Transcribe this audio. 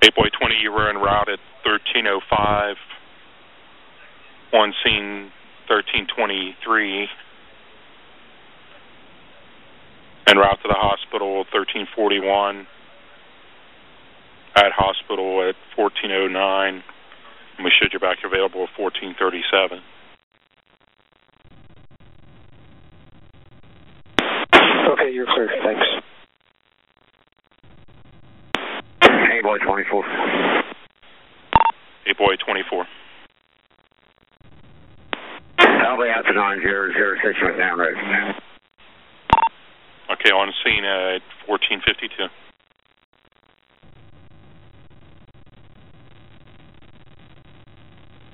8-Boy 20, you were en route at 1305, on scene 1323, en route to the hospital 1341, at hospital at 1409, and we should you back available at 1437. Okay, you're clear. Thanks. 8-Boy 24. 8-Boy 24. I'll be out to 9006 right now, right? Okay, on scene at 1452.